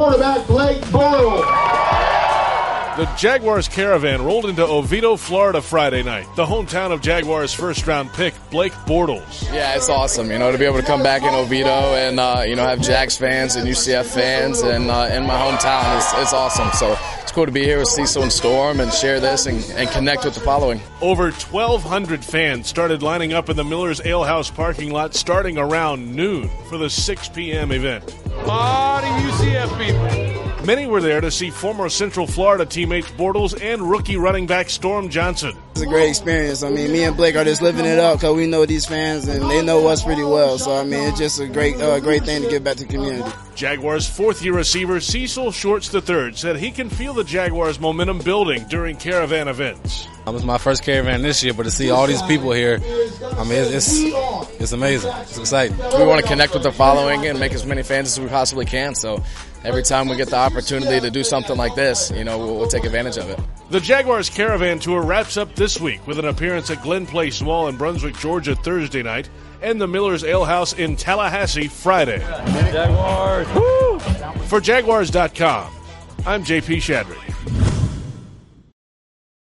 quarterback Blake Bortles. The Jaguars caravan rolled into Oviedo, Florida Friday night, the hometown of Jaguars first-round pick Blake Bortles. Yeah, it's awesome, to be able to come back in Oviedo and, have Jags fans and UCF fans and in my hometown. It's awesome. So it's cool to be here with Cecil and Storm and share this and connect with the following. Over 1,200 fans started lining up in the Miller's Ale House parking lot starting around noon for the 6 p.m. event. A lot of UCF people. Many were there to see former Central Florida teammates Bortles and rookie running back Storm Johnson. It's a great experience. Me and Blake are just living it up because we know these fans and they know us pretty well. So, it's just a great thing to give back to the community. Jaguars' fourth-year receiver Cecil Shorts III said he can feel the Jaguars' momentum building during caravan events. It was my first caravan this year, but to see all these people here, it's amazing. It's exciting. We want to connect with the following and make as many fans as we possibly can. So every time we get the opportunity to do something like this, we'll take advantage of it. The Jaguars Caravan Tour wraps up this week with an appearance at Glen Place Mall in Brunswick, Georgia Thursday night and the Miller's Ale House in Tallahassee Friday. Jaguars! Woo! For Jaguars.com, I'm J.P. Shadrick.